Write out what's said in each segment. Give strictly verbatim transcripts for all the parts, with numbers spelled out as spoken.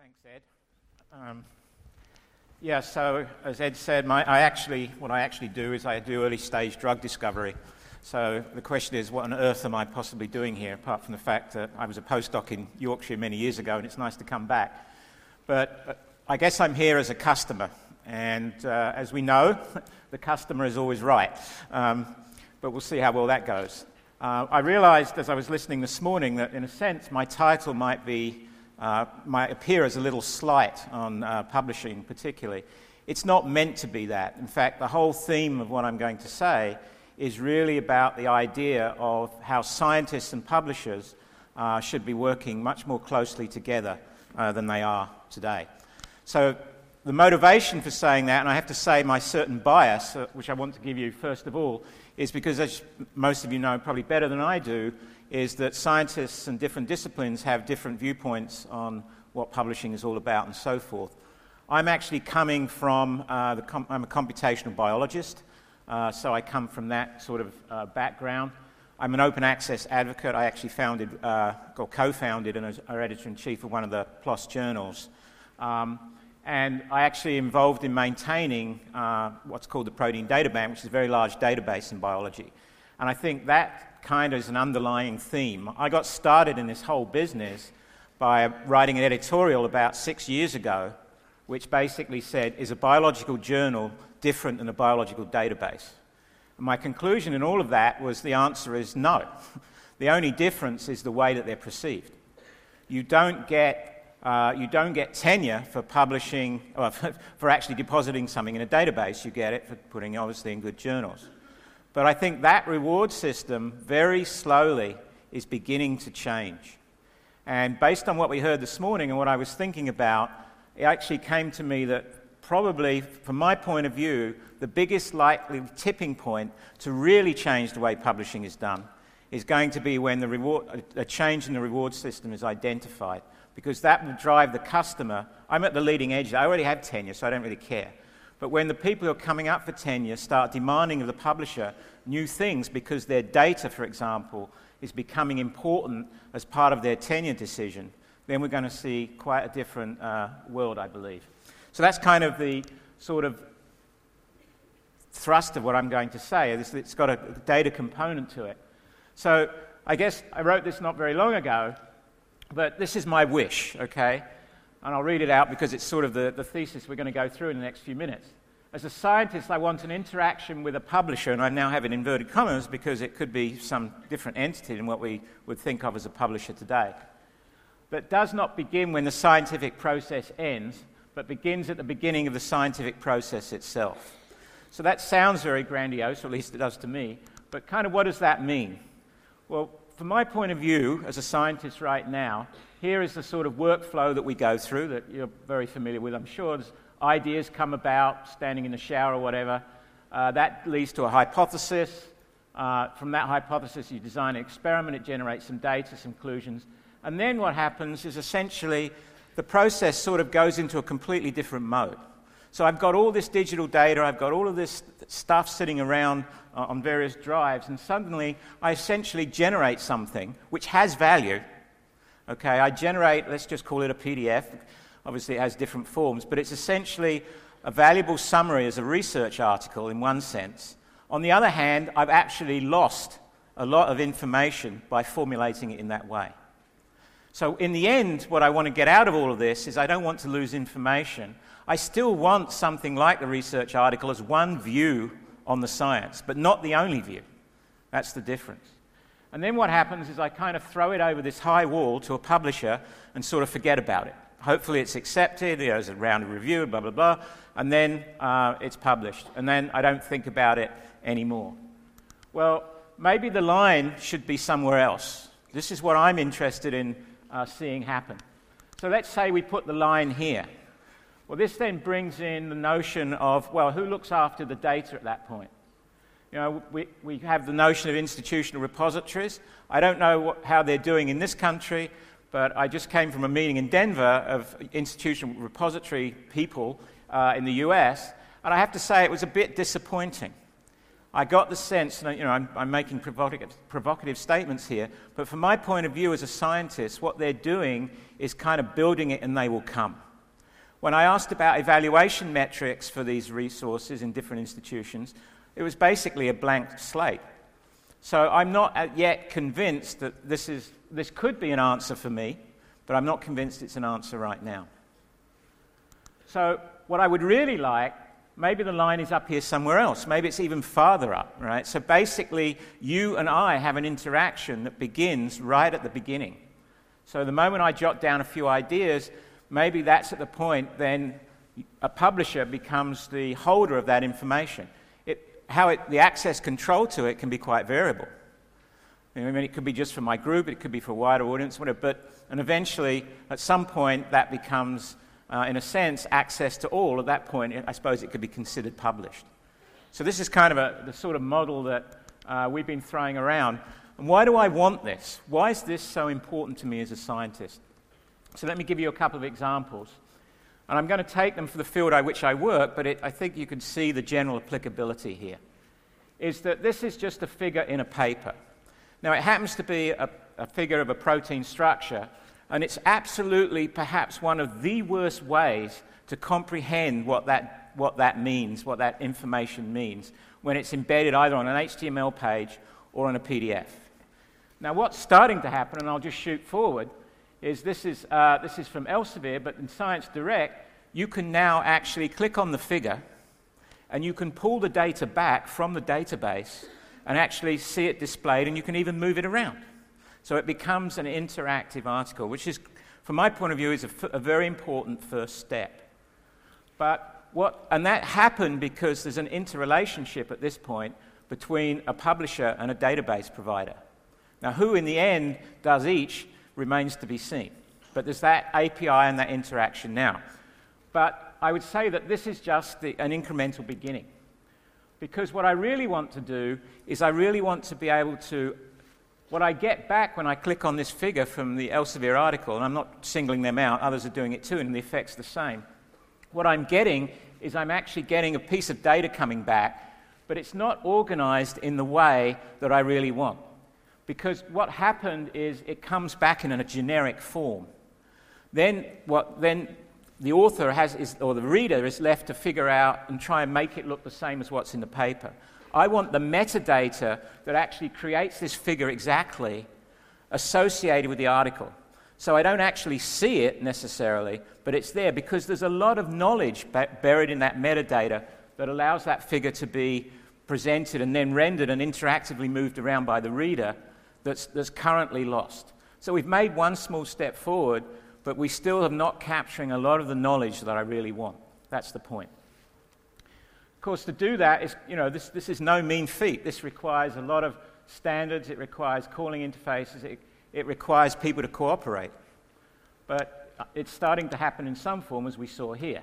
Thanks, Ed. Um, yeah, so as Ed said, my, I actually, what I actually do is I do early stage drug discovery. So the question is, what on earth am I possibly doing here, apart from the fact that I was a postdoc in Yorkshire many years ago and it's nice to come back. But uh, I guess I'm here as a customer, and uh, as we know, the customer is always right. Um, but we'll see how well that goes. Uh, I realized as I was listening this morning that in a sense my title might be Uh, might appear as a little slight on uh, publishing particularly. It's not meant to be that. In fact, the whole theme of what I'm going to say is really about the idea of how scientists and publishers uh, should be working much more closely together uh, than they are today. So the motivation for saying that, and I have to say my certain bias, uh, which I want to give you first of all, is because, as most of you know probably better than I do, is that scientists and different disciplines have different viewpoints on what publishing is all about and so forth. I'm actually coming from, uh, the com- I'm a computational biologist, uh, so I come from that sort of uh, background. I'm an open access advocate. I actually founded, uh, or co-founded, and was our editor-in-chief of one of the PLOS journals. Um, and I actually involved in maintaining uh, what's called the Protein Data Bank, which is a very large database in biology. And I think that kind of is an underlying theme. I got started in this whole business by writing an editorial about six years ago, which basically said, is a biological journal different than a biological database? And my conclusion in all of that was the answer is no. The only difference is the way that they're perceived. You don't get, uh, you don't get tenure for publishing, or for actually depositing something in a database. You get it for putting obviously in good journals. But I think that reward system very slowly is beginning to change. And based on what we heard this morning and what I was thinking about, it actually came to me that probably, from my point of view, the biggest likely tipping point to really change the way publishing is done is going to be when the reward, a change in the reward system is identified, because that will drive the customer. I'm at the leading edge. I already have tenure, so I don't really care. But when the people who are coming up for tenure start demanding of the publisher new things because their data, for example, is becoming important as part of their tenure decision, then we're going to see quite a different uh, world, I believe. So that's kind of the sort of thrust of what I'm going to say. It's got a data component to it. So I guess I wrote this not very long ago, but this is my wish, okay? And I'll read it out because it's sort of the, the thesis we're going to go through in the next few minutes. As a scientist, I want an interaction with a publisher, and I now have it in inverted commas because it could be some different entity than what we would think of as a publisher today. That does not begin when the scientific process ends, but begins at the beginning of the scientific process itself. So that sounds very grandiose, or at least it does to me, but kind of what does that mean? Well, from my point of view as a scientist right now, here is the sort of workflow that we go through that you're very familiar with, I'm sure. There's ideas come about, standing in the shower or whatever. Uh, that leads to a hypothesis. Uh, from that hypothesis, you design an experiment. It generates some data, some conclusions. And then what happens is essentially the process sort of goes into a completely different mode. So I've got all this digital data. I've got all of this stuff sitting around uh, on various drives. And suddenly, I essentially generate something which has value. Okay, I generate, let's just call it a P D F. Obviously, it has different forms, but it's essentially a valuable summary as a research article in one sense. On the other hand, I've actually lost a lot of information by formulating it in that way. So in the end, what I want to get out of all of this is I don't want to lose information. I still want something like the research article as one view on the science, but not the only view. That's the difference. And then what happens is I kind of throw it over this high wall to a publisher and sort of forget about it. Hopefully it's accepted, you know, there's a round of review, blah, blah, blah, and then uh, it's published. And then I don't think about it anymore. Well, maybe the line should be somewhere else. This is what I'm interested in uh, seeing happen. So let's say we put the line here. Well, this then brings in the notion of, well, who looks after the data at that point? You know, we, we have the notion of institutional repositories. I don't know what, how they're doing in this country, but I just came from a meeting in Denver of institutional repository people uh, in the U S, and I have to say it was a bit disappointing. I got the sense, and you know, I'm, I'm making provocative, provocative statements here, but from my point of view as a scientist, what they're doing is kind of building it and they will come. When I asked about evaluation metrics for these resources in different institutions, it was basically a blank slate. So I'm not yet convinced that this is this could be an answer for me, but I'm not convinced it's an answer right now. So what I would really like, maybe the line is up here somewhere else. Maybe it's even farther up, right? So basically, you and I have an interaction that begins right at the beginning. So the moment I jot down a few ideas, maybe that's at the point then a publisher becomes the holder of that information. It, how it, the access control to it can be quite variable. I mean, it could be just for my group, it could be for a wider audience, whatever, but and eventually, at some point, that becomes, uh, in a sense, access to all. At that point, I suppose it could be considered published. So this is kind of a, the sort of model that uh, we've been throwing around. And why do I want this? Why is this so important to me as a scientist? So let me give you a couple of examples. And I'm going to take them for the field in which I work, but it, I think you can see the general applicability here. Is that this is just a figure in a paper. Now, it happens to be a, a figure of a protein structure, and it's absolutely perhaps one of the worst ways to comprehend what that, what that means, what that information means, when it's embedded either on an H T M L page or on a P D F. Now, what's starting to happen, and I'll just shoot forward, is this is, uh, this is from Elsevier, but in Science Direct, you can now actually click on the figure, and you can pull the data back from the database and actually see it displayed, and you can even move it around. So it becomes an interactive article, which is, from my point of view, is a, f- a very important first step. But what, and that happened because there's an interrelationship at this point between a publisher and a database provider. Now, who in the end does each remains to be seen. But there's that A P I and that interaction now. But I would say that this is just the, an incremental beginning. Because what I really want to do is I really want to be able to, what I get back when I click on this figure from the Elsevier article, and I'm not singling them out, others are doing it too, and the effect's the same. What I'm getting is I'm actually getting a piece of data coming back, but it's not organized in the way that I really want. Because what happened is it comes back in a generic form. Then what then the author has is, or the reader is left to figure out and try and make it look the same as what's in the paper. I want the metadata that actually creates this figure exactly associated with the article. So I don't actually see it necessarily, but it's there because there's a lot of knowledge ba- buried in that metadata that allows that figure to be presented and then rendered and interactively moved around by the reader that's, that's currently lost. So we've made one small step forward, but we still are not capturing a lot of the knowledge that I really want. That's the point. Of course, to do that, is, you know, this, this is no mean feat. This requires a lot of standards. It requires calling interfaces. It, it requires people to cooperate. But it's starting to happen in some form, as we saw here.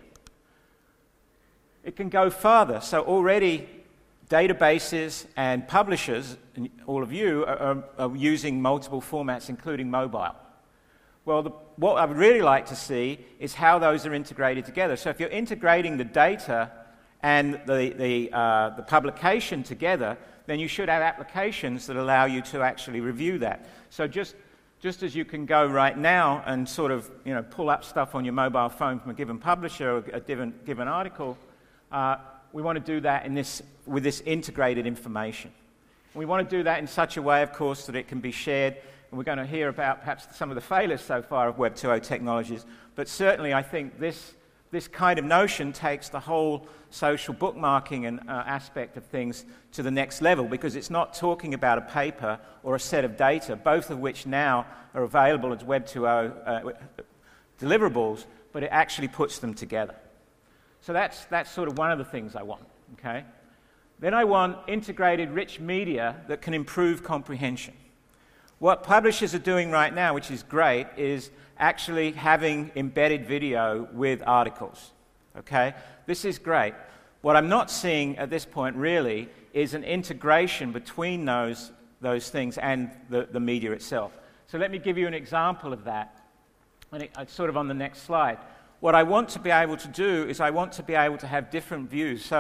It can go farther. So already databases and publishers, and all of you, are, are, are using multiple formats, including mobile. Well, the, what I would really like to see is how those are integrated together. So if you're integrating the data and the, the, uh, the publication together, then you should have applications that allow you to actually review that. So just, just as you can go right now and sort of, you know, pull up stuff on your mobile phone from a given publisher or a given, given article, uh, we want to do that in this, with this integrated information. We want to do that in such a way, of course, that it can be shared. And we're going to hear about perhaps some of the failures so far of Web two point oh technologies. But certainly I think this, this kind of notion takes the whole social bookmarking and uh, aspect of things to the next level, because it's not talking about a paper or a set of data, both of which now are available as Web two point oh uh, deliverables, but it actually puts them together. So that's, that's sort of one of the things I want. Okay? Then I want integrated rich media that can improve comprehension. What publishers are doing right now, which is great, is actually having embedded video with articles. Okay? This is great. What I'm not seeing at this point really is an integration between those, those things and the, the media itself. So let me give you an example of that. And it, it's sort of on the next slide. What I want to be able to do is I want to be able to have different views. So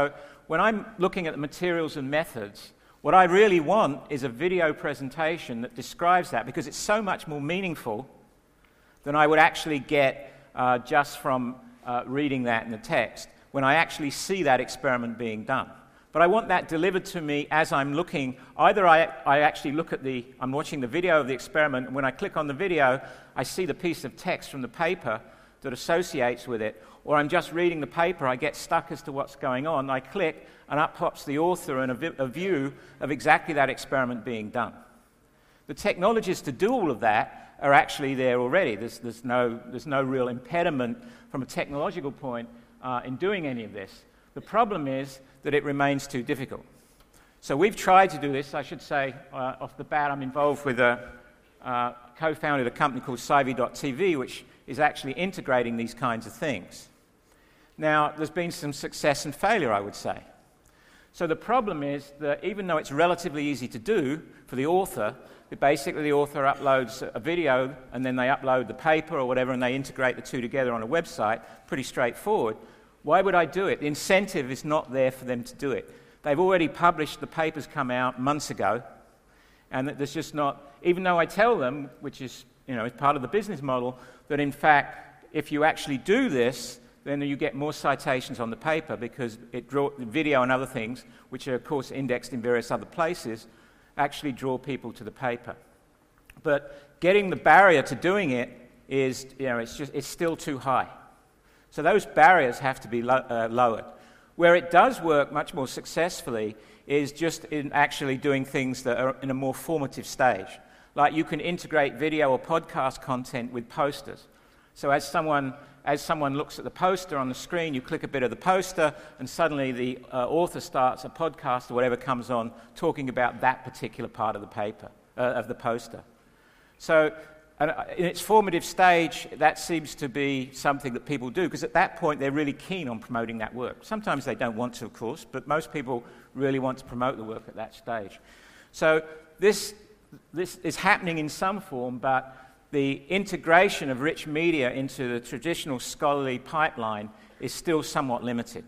when I'm looking at the materials and methods, what I really want is a video presentation that describes that, because it's so much more meaningful than I would actually get uh, just from uh, reading that in the text, when I actually see that experiment being done. But I want that delivered to me as I'm looking. Either I, I actually look at the, I'm watching the video of the experiment, and when I click on the video, I see the piece of text from the paper that associates with it, or I'm just reading the paper, I get stuck as to what's going on, I click, and up pops the author and a, vi- a view of exactly that experiment being done. The technologies to do all of that are actually there already. There's, there's, no, there's no real impediment from a technological point uh, in doing any of this. The problem is that it remains too difficult. So we've tried to do this. I should say, uh, off the bat, I'm involved with a, uh, co-founded a company called Sivey dot T V, which is actually integrating these kinds of things. Now, there's been some success and failure, I would say. So the problem is that even though it's relatively easy to do for the author, that basically the author uploads a video and then they upload the paper or whatever and they integrate the two together on a website, pretty straightforward. Why would I do it? The incentive is not there for them to do it. They've already published, the papers come out months ago, and there's just not, even though I tell them, which is, you know, it's part of the business model, that in fact, if you actually do this, then you get more citations on the paper, because it draw, the video and other things, which are of course indexed in various other places, actually draw people to the paper. But getting the barrier to doing it is, you know, it's just it's still too high. So those barriers have to be lo- uh, lowered. Where it does work much more successfully is just in actually doing things that are in a more formative stage. Like you can integrate video or podcast content with posters. So as someone as someone looks at the poster on the screen, you click a bit of the poster, and suddenly the uh, author starts a podcast or whatever comes on talking about that particular part of the paper, uh, of the poster. So uh, in its formative stage, that seems to be something that people do, because at that point they're really keen on promoting that work. Sometimes they don't want to, of course, but most people really want to promote the work at that stage. So this, this is happening in some form, but the integration of rich media into the traditional scholarly pipeline is still somewhat limited.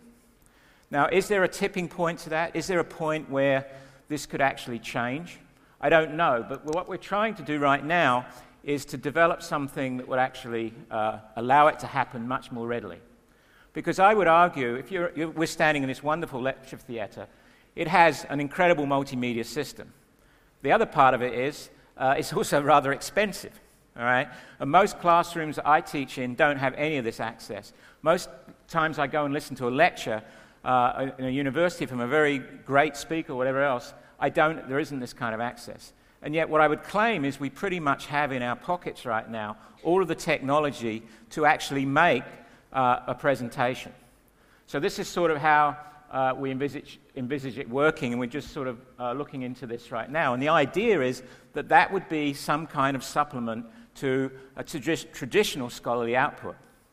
Now, is there a tipping point to that? Is there a point where this could actually change? I don't know, but what we're trying to do right now is to develop something that would actually uh, allow it to happen much more readily. Because I would argue, if you're, you're, we're standing in this wonderful lecture theatre, it has an incredible multimedia system. The other part of it is uh, it's also rather expensive. All right? And most classrooms that I teach in don't have any of this access. Most times I go and listen to a lecture uh, in a university from a very great speaker or whatever else, I don't, there isn't this kind of access. And yet what I would claim is we pretty much have in our pockets right now all of the technology to actually make uh, a presentation. So this is sort of how uh, we envisage, envisage it working, and we're just sort of uh, looking into this right now. And the idea is that that would be some kind of supplement to a tradi- traditional scholarly output.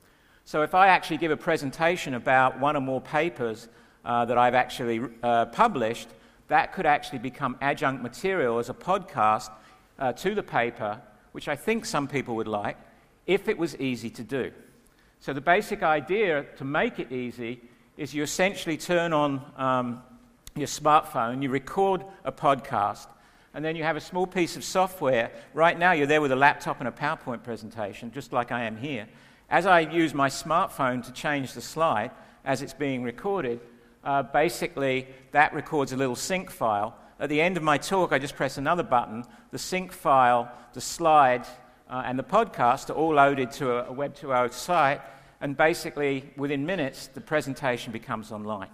So if I actually give a presentation about one or more papers uh, that I've actually uh, published, that could actually become adjunct material as a podcast uh, to the paper, which I think some people would like, if it was easy to do. So the basic idea to make it easy is you essentially turn on um, your smartphone, you record a podcast, and then you have a small piece of software. Right now you're there with a laptop and a PowerPoint presentation, just like I am here. As I use my smartphone to change the slide as it's being recorded, uh, basically that records a little sync file. At the end of my talk, I just press another button. The sync file, the slides, uh, and the podcast are all loaded to a, a Web two point oh site, and basically within minutes the presentation becomes online.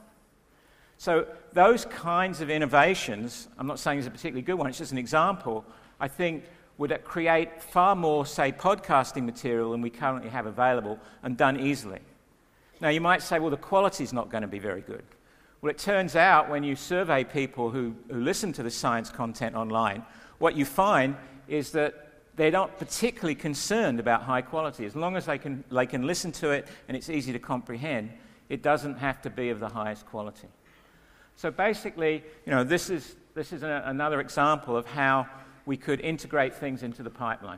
So those kinds of innovations, I'm not saying it's a particularly good one, it's just an example, I think would create far more, say, podcasting material than we currently have available, and done easily. Now you might say, well, the quality's not going to be very good. Well, it turns out when you survey people who, who listen to the science content online, what you find is that they're not particularly concerned about high quality. As long as they can, they can listen to it and it's easy to comprehend, it doesn't have to be of the highest quality. So basically, you know, this is, this is a, another example of how we could integrate things into the pipeline.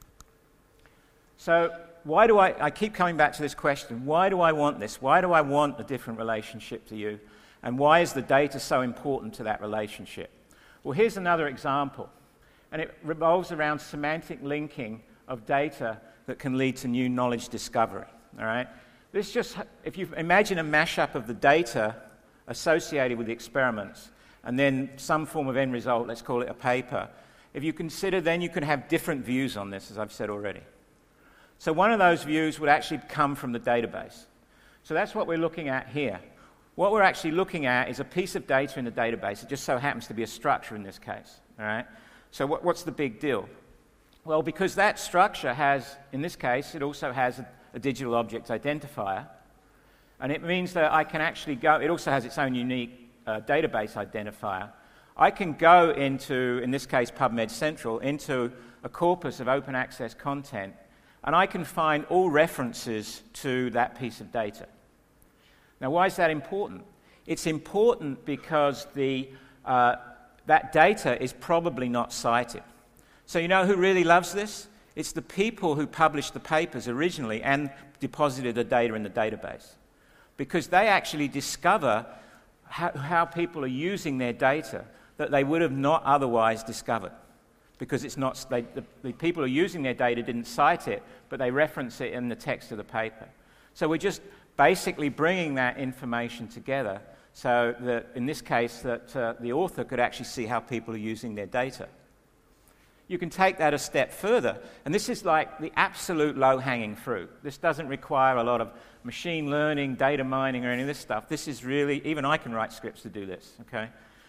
So why do I, I keep coming back to this question, why do I want this? Why do I want a different relationship to you? And why is the data so important to that relationship? Well, here's another example, and it revolves around semantic linking of data that can lead to new knowledge discovery, all right? This just, if you imagine a mashup of the data associated with the experiments, and then some form of end result, let's call it a paper, if you consider, then you can have different views on this, as I've said already. So one of those views would actually come from the database. So that's what we're looking at here. What we're actually looking at is a piece of data in the database. It just so happens to be a structure in this case, all right? So what, what's the big deal? Well, because that structure has, in this case, it also has a, a digital object identifier, and it means that I can actually go, it also has its own unique uh, database identifier. I can go into, in this case, PubMed Central, into a corpus of open access content, and I can find all references to that piece of data. Now, why is that important? It's important because the, uh, that data is probably not cited. So you know who really loves this? It's the people who published the papers originally and deposited the data in the database, because they actually discover how, how people are using their data that they would have not otherwise discovered, because it's not, they, the, the people who are using their data didn't cite it, but they reference it in the text of the paper. So we're just basically bringing that information together so that, in this case, that uh, the author could actually see how people are using their data. You can take that a step further, and this is like the absolute low-hanging fruit. This doesn't require a lot of machine learning, data mining, or any of this stuff. This is really, even I can write scripts to do this, okay?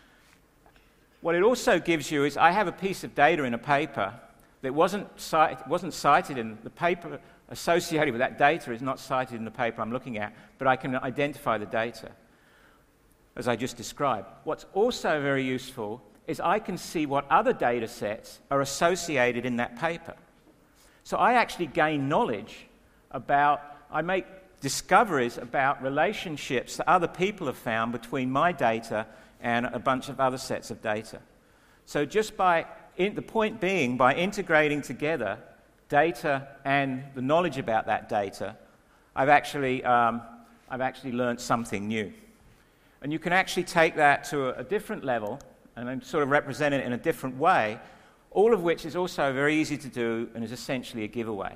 What it also gives you is, I have a piece of data in a paper that wasn't, cite, wasn't cited in the paper associated with that data is not cited in the paper I'm looking at, but I can identify the data, as I just described. What's also very useful is I can see what other data sets are associated in that paper. So I actually gain knowledge about, I make discoveries about relationships that other people have found between my data and a bunch of other sets of data. So just by, in, the point being, by integrating together data and the knowledge about that data, I've actually, um, I've actually learned something new. And you can actually take that to a, a different level and then sort of represent it in a different way, all of which is also very easy to do and is essentially a giveaway.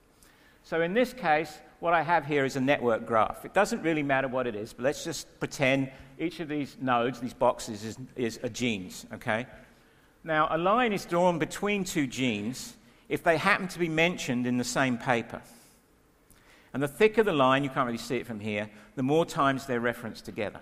So in this case, what I have here is a network graph. It doesn't really matter what it is, but let's just pretend each of these nodes, these boxes, is, is a genes, okay? Now, a line is drawn between two genes if they happen to be mentioned in the same paper. And the thicker the line, you can't really see it from here, the more times they're referenced together.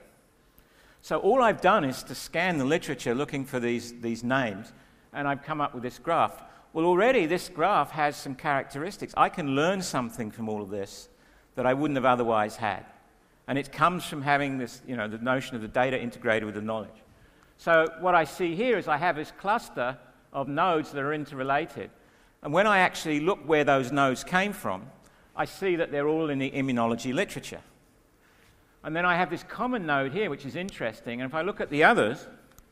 So all I've done is to scan the literature looking for these, these names, and I've come up with this graph. Well, already this graph has some characteristics. I can learn something from all of this that I wouldn't have otherwise had. And it comes from having this, you know, the notion of the data integrated with the knowledge. So what I see here is I have this cluster of nodes that are interrelated. And when I actually look where those nodes came from, I see that they're all in the immunology literature. And then I have this common node here, which is interesting. And if I look at the others,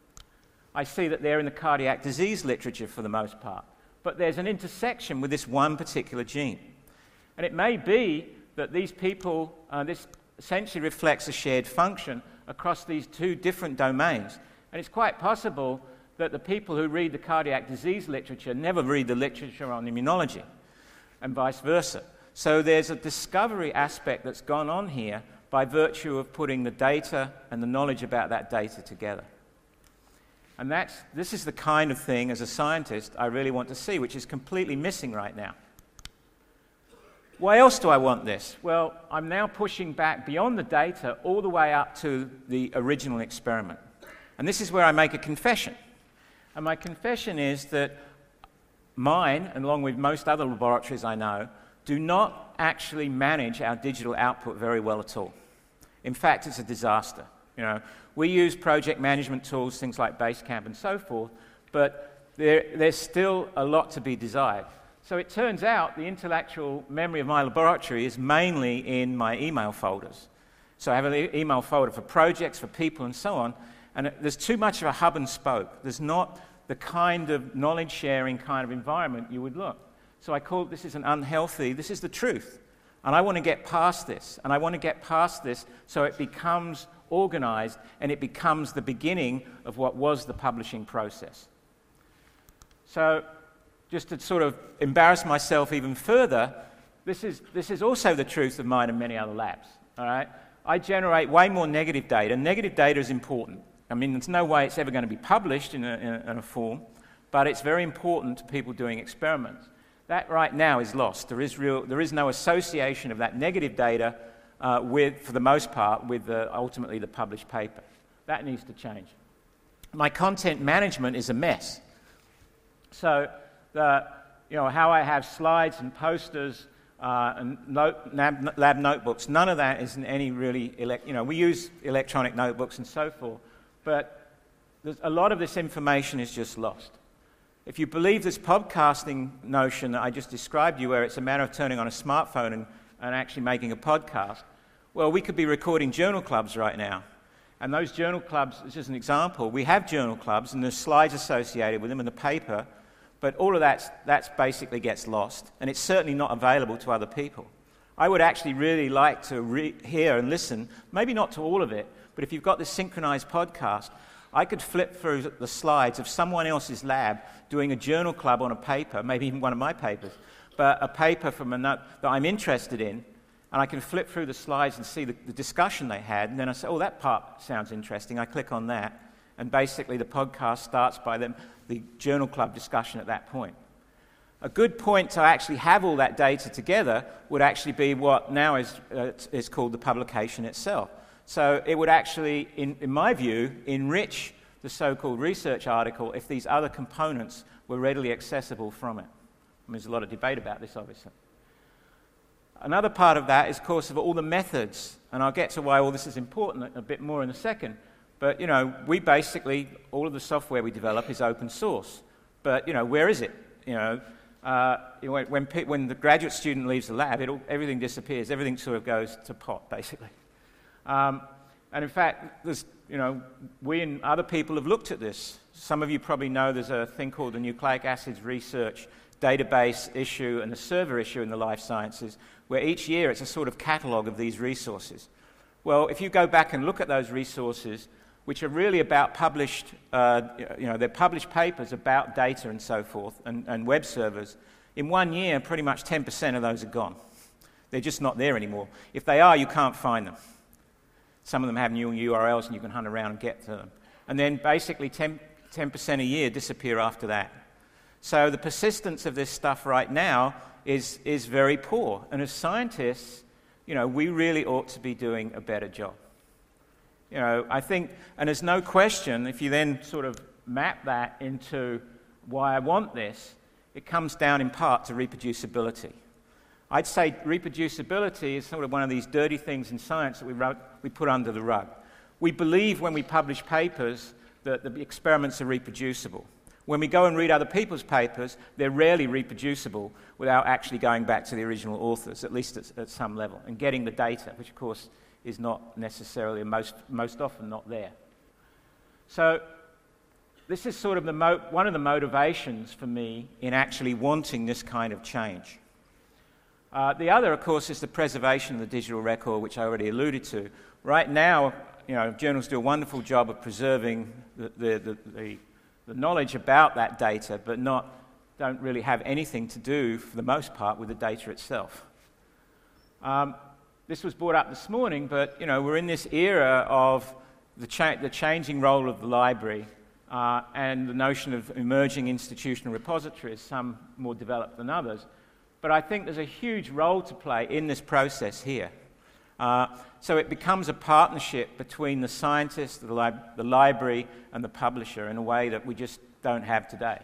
I see that they're in the cardiac disease literature for the most part. But there's an intersection with this one particular gene. And it may be that these people, uh, this essentially reflects a shared function across these two different domains. And it's quite possible that the people who read the cardiac disease literature never read the literature on immunology, and vice versa. So there's a discovery aspect that's gone on here by virtue of putting the data and the knowledge about that data together. And that's, this is the kind of thing, as a scientist, I really want to see, which is completely missing right now. Why else do I want this? Well, I'm now pushing back beyond the data all the way up to the original experiment. And this is where I make a confession. And my confession is that mine, along with most other laboratories I know, do not actually manage our digital output very well at all. In fact, it's a disaster. You know, we use project management tools, things like Basecamp and so forth, but there, there's still a lot to be desired. So it turns out the intellectual memory of my laboratory is mainly in my email folders. So I have an e- email folder for projects, for people, and so on, and it, there's too much of a hub and spoke. There's not the kind of knowledge-sharing kind of environment you would look. So I call this is an unhealthy, this is the truth. And I want to get past this, and I want to get past this so it becomes organized, and it becomes the beginning of what was the publishing process. So, just to sort of embarrass myself even further, this is, this is also the truth of mine and many other labs, all right? I generate way more negative data. Negative data is important. I mean, there's no way it's ever going to be published in a, in a, in a form, but it's very important to people doing experiments. That right now is lost. There is, real, there is no association of that negative data uh, with, for the most part, with the, ultimately the published paper. That needs to change. My content management is a mess. So, the, you know, how I have slides and posters uh, and note, lab, lab notebooks, none of that is in any really, elect, you know, we use electronic notebooks and so forth, but a lot of this information is just lost. If you believe this podcasting notion that I just described to you, where it's a matter of turning on a smartphone and, and actually making a podcast, well, we could be recording journal clubs right now. And those journal clubs, this is an example, we have journal clubs and there's slides associated with them and the paper, but all of that that's basically gets lost, and it's certainly not available to other people. I would actually really like to re- hear and listen, maybe not to all of it, but if you've got this synchronized podcast, I could flip through the slides of someone else's lab doing a journal club on a paper, maybe even one of my papers, but a paper from a note that I'm interested in, and I can flip through the slides and see the, the discussion they had, and then I say, oh, that part sounds interesting. I click on that, and basically the podcast starts by them, the journal club discussion at that point. A good point to actually have all that data together would actually be what now is, uh, is called the publication itself. So it would actually, in, in my view, enrich the so-called research article if these other components were readily accessible from it. I mean, there's a lot of debate about this, obviously. Another part of that is, of course, of all the methods, and I'll get to why all this is important a bit more in a second. But, you know, we basically, all of the software we develop is open source. But, you know, where is it? You know, uh, when, when, when the graduate student leaves the lab, it all, everything disappears. Everything sort of goes to pot, basically. Um, and in fact, there's, you know, we and other people have looked at this. Some of you probably know there's a thing called the Nucleic Acids Research Database issue and the server issue in the life sciences, where each year it's a sort of catalogue of these resources. Well, if you go back and look at those resources, which are really about published, uh, you know, they're published papers about data and so forth, and, and web servers. In one year, pretty much ten percent of those are gone. They're just not there anymore. If they are, you can't find them. Some of them have new U R Ls and you can hunt around and get to them. And then basically ten percent a year disappear after that. So the persistence of this stuff right now is, is very poor. And as scientists, you know, we really ought to be doing a better job. You know, I think, and there's no question, if you then sort of map that into why I want this, it comes down in part to reproducibility. I'd say reproducibility is sort of one of these dirty things in science that we, wrote, we put under the rug. We believe when we publish papers that the experiments are reproducible. When we go and read other people's papers, they're rarely reproducible without actually going back to the original authors, at least at, at some level, and getting the data, which of course is not necessarily, most, most often not there. So this is sort of the mo- one of the motivations for me in actually wanting this kind of change. Uh, the other, of course, is the preservation of the digital record, which I already alluded to. Right now, you know, journals do a wonderful job of preserving the, the, the, the, the knowledge about that data, but not, don't really have anything to do, for the most part, with the data itself. Um, This was brought up this morning, but you know, we're in this era of the, cha- the changing role of the library uh, and the notion of emerging institutional repositories, some more developed than others. But I think there's a huge role to play in this process here. Uh, so it becomes a partnership between the scientist, the, li- the library, and the publisher in a way that we just don't have today.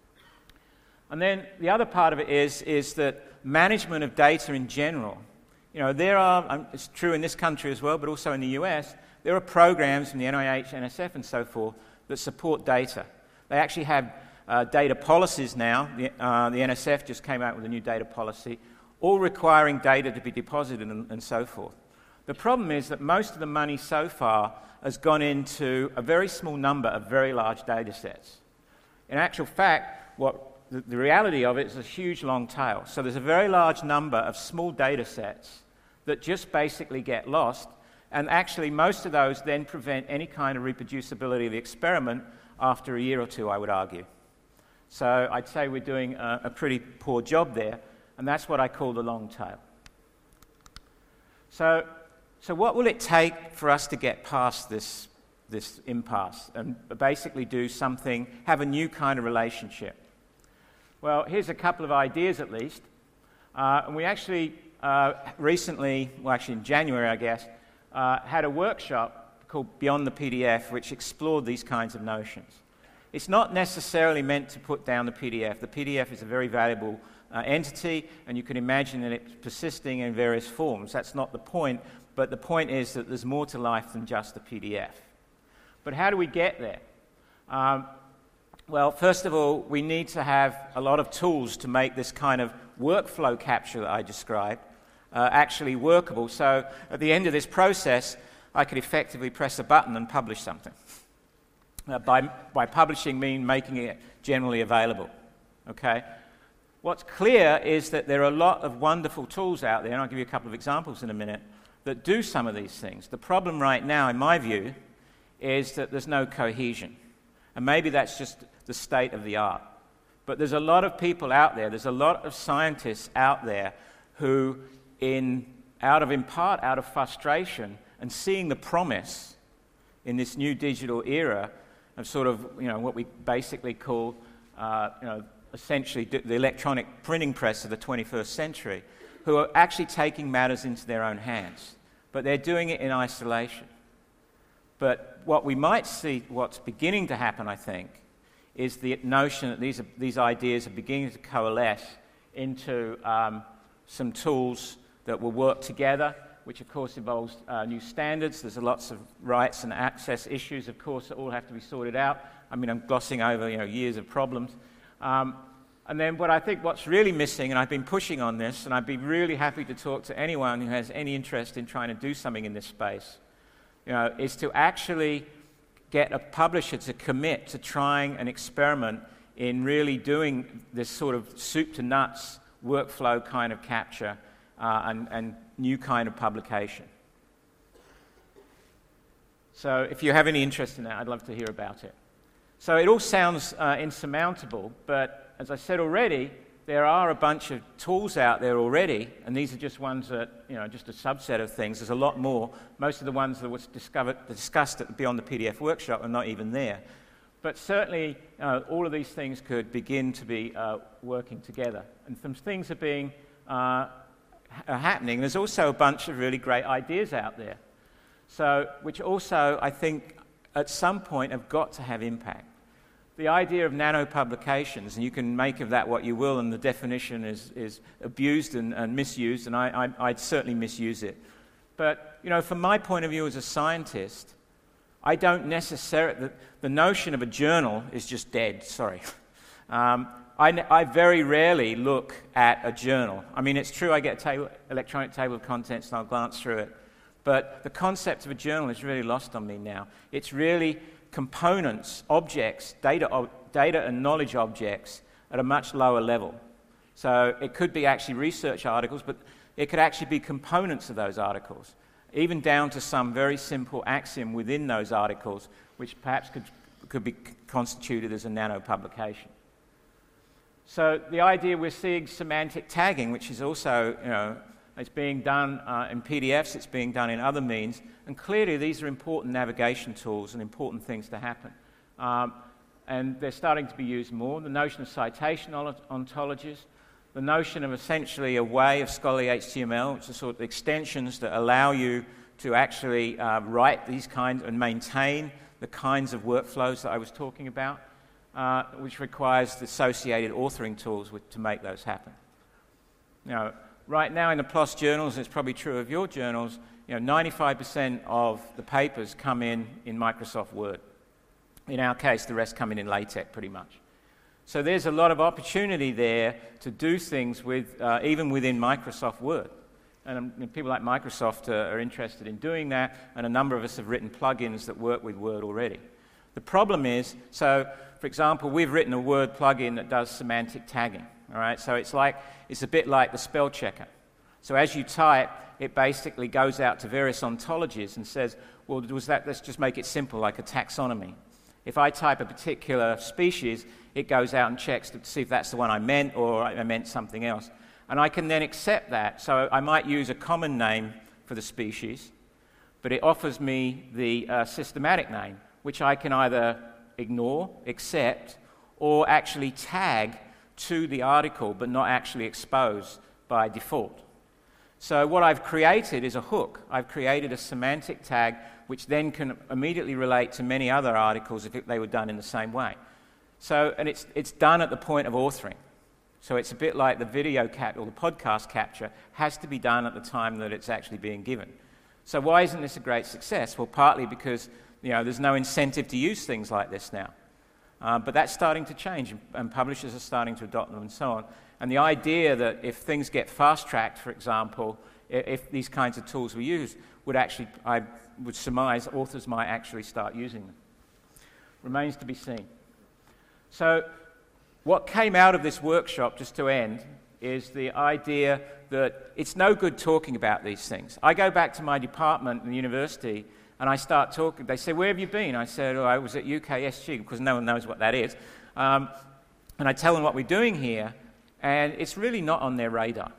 And then the other part of it is, is that management of data in general. You know, there are, um, it's true in this country as well, but also in the U S, there are programs from the N I H, N S F and so forth that support data. They actually have uh, data policies now. The, uh, the N S F just came out with a new data policy, all requiring data to be deposited and, and so forth. The problem is that most of the money so far has gone into a very small number of very large data sets. In actual fact, what the, the reality of it is a huge long tail. So there's a very large number of small data sets that just basically get lost, And actually, most of those then prevent any kind of reproducibility of the experiment after a year or two, I would argue. So I'd say we're doing a, a pretty poor job there, and that's what I call the long tail. So, so what will it take for us to get past this, this impasse and basically do something, have a new kind of relationship? Well, here's a couple of ideas at least. Uh, and we actually uh, recently, well actually in January I guess, uh, had a workshop called Beyond the P D F which explored these kinds of notions. It's not necessarily meant to put down the P D F. The P D F is a very valuable uh, entity, and you can imagine that it's persisting in various forms. That's not the point, but the point is that there's more to life than just the P D F. But how do we get there? Um, well, first of all, we need to have a lot of tools to make this kind of workflow capture that I described uh, actually workable. So at the end of this process, I could effectively press a button and publish something. Uh, by, by publishing mean making it generally available, okay? What's clear is that there are a lot of wonderful tools out there, and I'll give you a couple of examples in a minute, that do some of these things. The problem right now, in my view, is that there's no cohesion. And maybe that's just the state of the art. But there's a lot of people out there, there's a lot of scientists out there who, in, out of, in part out of frustration and seeing the promise in this new digital era, of sort of, you know, what we basically call, uh, you know, essentially the electronic printing press of the twenty-first century, who are actually taking matters into their own hands. But they're doing it in isolation. But what we might see, what's beginning to happen, I think, is the notion that these, are, these ideas are beginning to coalesce into um, some tools that will work together, which of course involves uh, new standards. There's lots of rights and access issues, of course, that all have to be sorted out. I mean, I'm glossing over, you know, years of problems. Um, and then what I think what's really missing, and I've been pushing on this, and I'd be really happy to talk to anyone who has any interest in trying to do something in this space, you know, is to actually get a publisher to commit to trying an experiment in really doing this sort of soup to nuts workflow kind of capture uh, and, and new kind of publication. So if you have any interest in that, I'd love to hear about it. So it all sounds uh, insurmountable, but as I said already, there are a bunch of tools out there already, and these are just ones that, you know, just a subset of things. There's a lot more. Most of the ones that were discovered, discussed at the Beyond the P D F workshop are not even there. But certainly, uh, all of these things could begin to be uh, working together. And some things are being uh, are happening. There's also a bunch of really great ideas out there, so which also, I think, at some point have got to have impact. The idea of nano publications, and you can make of that what you will, and the definition is, is abused and, and misused, and I, I, I'd certainly misuse it. But, you know, from my point of view as a scientist, I don't necessarily, the, the notion of a journal is just dead, sorry. Um, I, I very rarely look at a journal. I mean, it's true I get a table, electronic table of contents and I'll glance through it, but the concept of a journal is really lost on me now. It's really components, objects, data, data and knowledge objects at a much lower level. So it could be actually research articles, but it could actually be components of those articles, even down to some very simple axiom within those articles, which perhaps could, could be constituted as a nano publication. So the idea we're seeing semantic tagging, which is also, you know, it's being done uh, in P D Fs, it's being done in other means, and clearly these are important navigation tools and important things to happen. Um, and they're starting to be used more. The notion of citation ontologies, the notion of essentially a way of scholarly H T M L, which are sort of extensions that allow you to actually uh, write these kinds and maintain the kinds of workflows that I was talking about, uh, which requires the associated authoring tools with, to make those happen. Now, right now in the PLOS journals, and it's probably true of your journals, you know, ninety-five percent of the papers come in in Microsoft Word. In our case, the rest come in in LaTeX pretty much. So there's a lot of opportunity there to do things with, uh, even within Microsoft Word. And um, people like Microsoft uh, are interested in doing that, and a number of us have written plugins that work with Word already. The problem is, so for example, we've written a Word plugin that does semantic tagging. All right, so it's like it's a bit like the spell checker. So as you type, it basically goes out to various ontologies and says, well, was that, let's just make it simple, like a taxonomy. If I type a particular species, it goes out and checks to see if that's the one I meant or I meant something else. And I can then accept that. So I might use a common name for the species, but it offers me the uh, systematic name, which I can either ignore, accept, or actually tag to the article, but not actually expose by default. So what I've created is a hook. I've created a semantic tag which then can immediately relate to many other articles if it, they were done in the same way. So, and it's, it's done at the point of authoring. So it's a bit like the video cap or the podcast capture has to be done at the time that it's actually being given. So why isn't this a great success? Well, partly because, you know, there's no incentive to use things like this now. Uh, but that's starting to change, and publishers are starting to adopt them and so on. And the idea that if things get fast-tracked, for example, if these kinds of tools were used, would actually, I would surmise, authors might actually start using them. Remains to be seen. So what came out of this workshop, just to end, is the idea that it's no good talking about these things. I go back to my department in the university, and I start talking. They say, where have you been? I said, oh, I was at U K S G, because no one knows what that is. Um, and I tell them what we're doing here, and it's really not on their radar.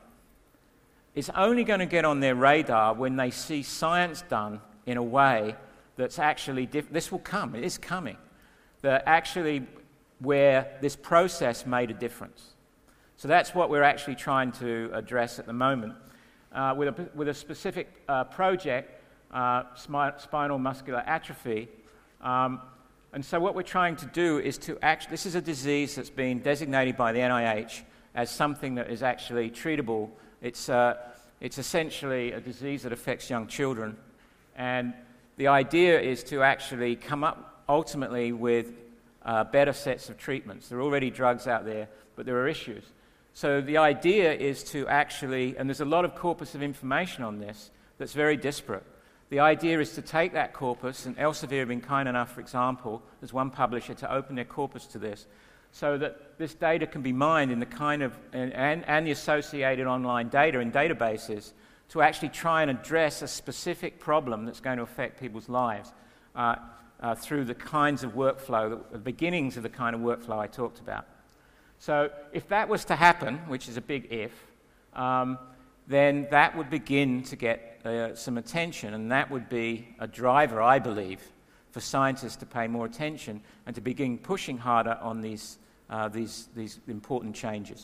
It's only going to get on their radar when they see science done in a way that's actually different. This will come, it is coming, that actually where this process made a difference. So that's what we're actually trying to address at the moment uh, with, a, with a specific uh, project, uh, spinal muscular atrophy. Um, and so what we're trying to do is to actually, this is a disease that's been designated by the N I H as something that is actually treatable. It's, uh, it's essentially a disease that affects young children. And the idea is to actually come up ultimately with uh, better sets of treatments. There are already drugs out there, but there are issues. So the idea is to actually, and there's a lot of corpus of information on this that's very disparate. The idea is to take that corpus, and Elsevier have been kind enough, for example, as one publisher, to open their corpus to this, so that this data can be mined in the kind of, and, and, and the associated online data in databases to actually try and address a specific problem that's going to affect people's lives uh, uh, through the kinds of workflow, that, the beginnings of the kind of workflow I talked about. So if that was to happen, which is a big if, um, then that would begin to get uh, some attention, and that would be a driver, I believe, for scientists to pay more attention and to begin pushing harder on these, uh, these, these important changes.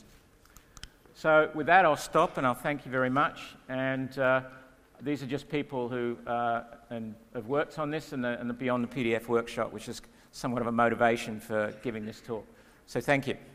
So with that, I'll stop, and I'll thank you very much. And uh, these are just people who uh, and have worked on this, and the, and the Beyond the P D F workshop, which is somewhat of a motivation for giving this talk. So thank you.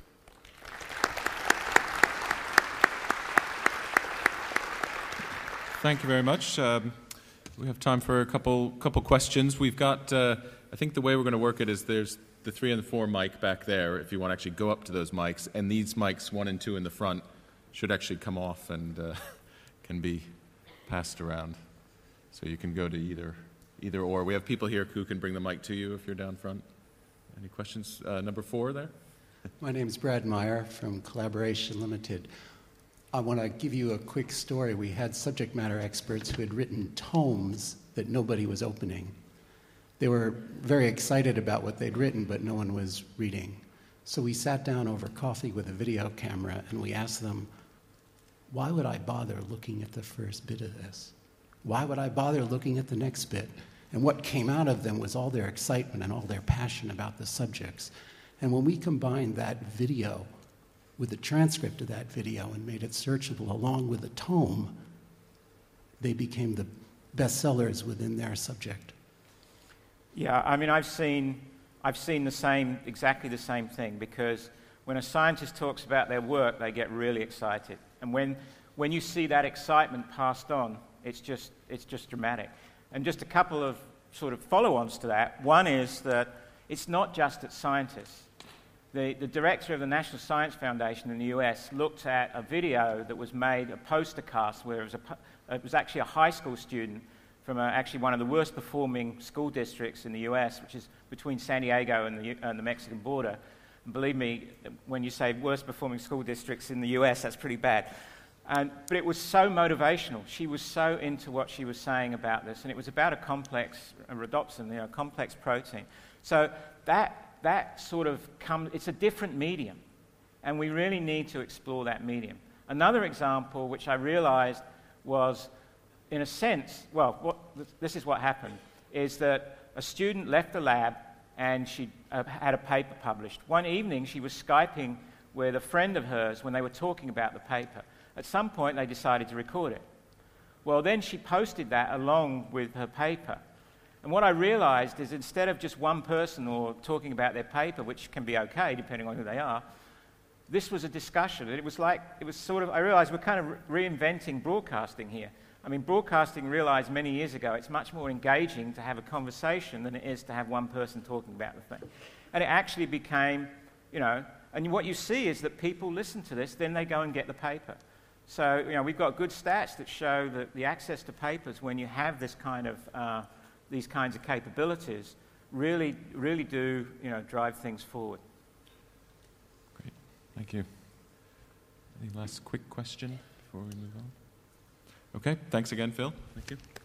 Thank you very much. Um, we have time for a couple couple questions. We've got, uh, I think the way we're going to work it is there's the three and the four mic back there, if you want to actually go up to those mics, and these mics, one and two in the front, should actually come off and uh, can be passed around. So you can go to either, either or. We have people here who can bring the mic to you if you're down front. Any questions? Uh, number four there? My name is Brad Meyer from Collaboration Limited. I want to give you a quick story. We had subject matter experts who had written tomes that nobody was opening. They were very excited about what they'd written, but no one was reading. So we sat down over coffee with a video camera, and we asked them, why would I bother looking at the first bit of this? Why would I bother looking at the next bit? And what came out of them was all their excitement and all their passion about the subjects. And when we combined that video with the transcript of that video and made it searchable along with the tome, they became the bestsellers within their subject. Yeah, I mean, I've seen, I've seen the same, exactly the same thing, because when a scientist talks about their work, they get really excited. And when, when you see that excitement passed on, it's just, it's just dramatic. And just a couple of sort of follow-ons to that. One is that it's not just at scientists. The, the director of the National Science Foundation in the U S looked at a video that was made, a poster cast, where it was, a, it was actually a high school student from a, actually one of the worst performing school districts in the U S, which is between San Diego and the, and the Mexican border. And believe me, when you say worst performing school districts in the U S, that's pretty bad. And, but it was so motivational. She was so into what she was saying about this, and it was about a complex, a rhodopsin, you know, a complex protein. So that, that sort of comes, it's a different medium, and we really need to explore that medium. Another example, which I realized was, in a sense, well, what, this is what happened, is that a student left the lab and she uh, had a paper published. One evening, she was Skyping with a friend of hers when they were talking about the paper. At some point, they decided to record it. Well, then she posted that along with her paper. And what I realized is instead of just one person or talking about their paper, which can be okay depending on who they are, this was a discussion. And it was like, it was sort of, I realized we're kind of re- reinventing broadcasting here. I mean, broadcasting realized many years ago it's much more engaging to have a conversation than it is to have one person talking about the thing. And it actually became, you know, and what you see is that people listen to this, then they go and get the paper. So, you know, we've got good stats that show that the access to papers, when you have this kind of, uh, these kinds of capabilities, really, really do, you know, drive things forward. Great, thank you. Any last quick question before we move on? Okay, thanks again, Phil. Thank you.